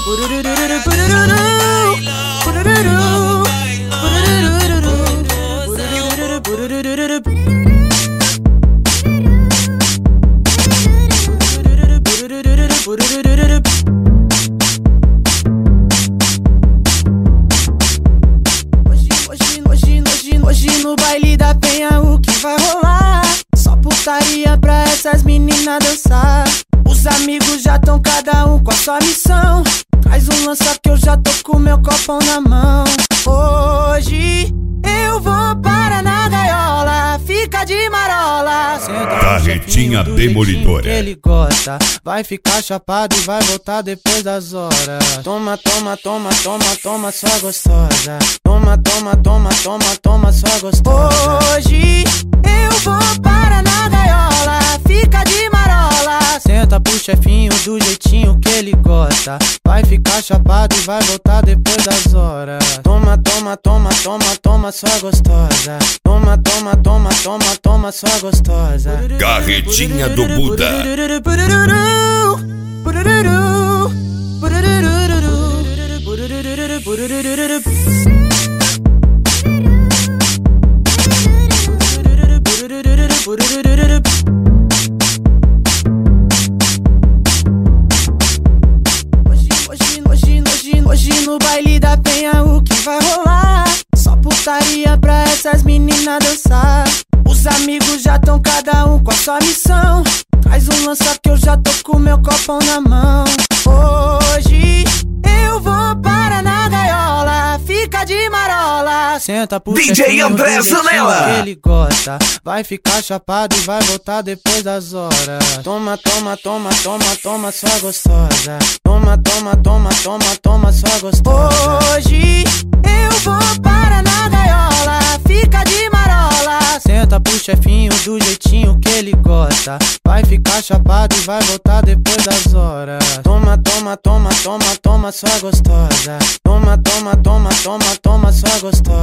Hoje no baile da penha o que vai rolar? Só putaria pra essas meninas dançar. Os amigos já tão cada um com a sua missão. Traz um lança que eu já tô com meu copão na mão. Hoje eu vou para na gaiola, fica de marola. Carretinha demolidora. Que ele gosta, vai ficar chapado e vai voltar depois das horas. Toma, toma, toma, toma, toma, sua gostosa. Toma, toma, toma, toma, toma, sua gostosa. Hoje eu vou para na gaiola, fica de marola. Senta pro chefinho do jeitinho que ele gosta. Vai ficar chapado e vai voltar depois das horas. Toma, toma, toma, toma, toma, sua gostosa. Toma, toma, toma, toma, toma, sua gostosa. Carretinha do Buda. Hoje no baile da penha o que vai rolar? Só putaria pra essas meninas dançar. Os amigos já tão cada um com a sua missão. Traz um lança que eu já tô com meu copão na mão. Hoje eu vou para na gaiola, fica de marola. Senta pro DJ André Zanella. Que ele gosta, vai ficar chapado e vai voltar depois das horas. Toma, toma, toma, toma, toma, sua gostosa. Toma, toma, toma, toma, toma, sua gostosa. Hoje eu vou para na gaiola, fica de marola. Senta pro chefinho do jeitinho que ele gosta. Vai ficar chapado e vai voltar depois das horas. Toma, toma, toma, toma, toma, sua gostosa. Toma, toma, toma, toma, toma, sua gostosa.